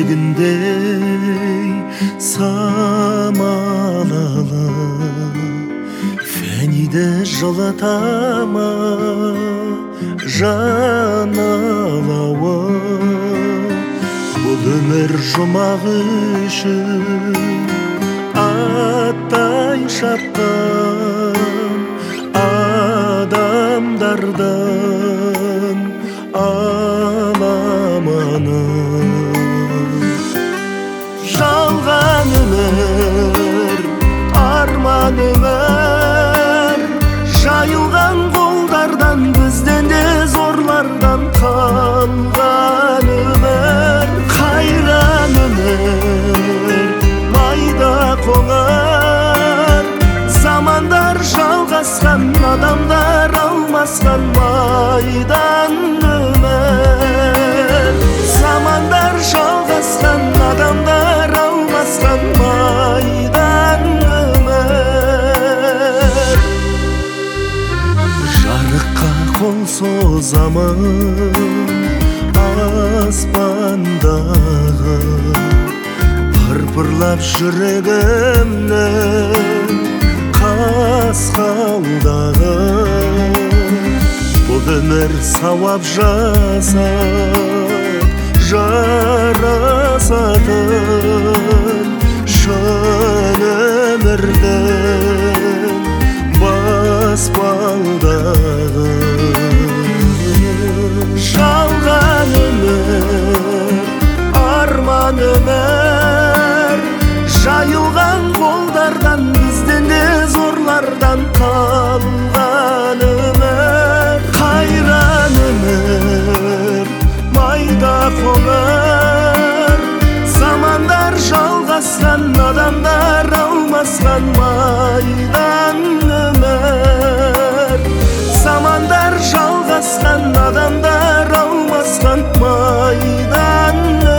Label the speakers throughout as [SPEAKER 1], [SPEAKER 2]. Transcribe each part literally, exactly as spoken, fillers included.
[SPEAKER 1] чечегиндей самалала фәниде жылатама жан алауы бұл өмір жұмақ үшін аттай шапқан адамдардан аламаны жалған өмір арман өмір жайылған қолдардан бізден де зорлардан қалған өмір қайран өмір майда қоңыр замандар жалғасқан адамдар алмасқан майдан өмір замандар жалғасқан адамдар алмасқан майдан өмір жарыққа қол созамын аспандағы пырпырлап жүрегімнің қасқалдағы бұл өмір сауап жасап жарасатын шын өмірдің баспалдағы жалған өмір арман өмір жайылған қолдардан бізден де зорлардан қалған өмір қайран өмір майда қоңыр замандар жалғасқан адамдар алмасқан майдан өмір замандар жалғасқан адамдар алмасқан майдан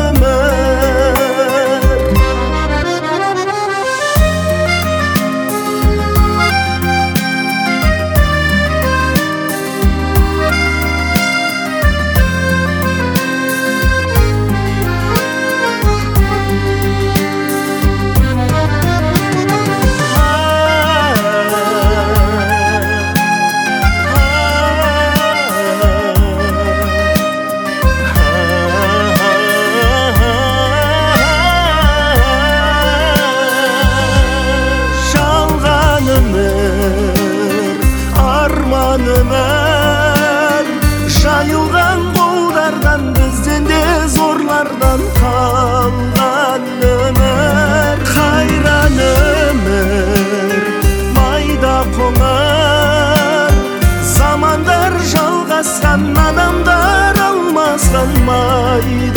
[SPEAKER 1] өмір жайылған қолдардан бізден де зорлардан қалған өмір қайран өмір майда қоңыр замандар жалғасқан адамдар алмасқан майдан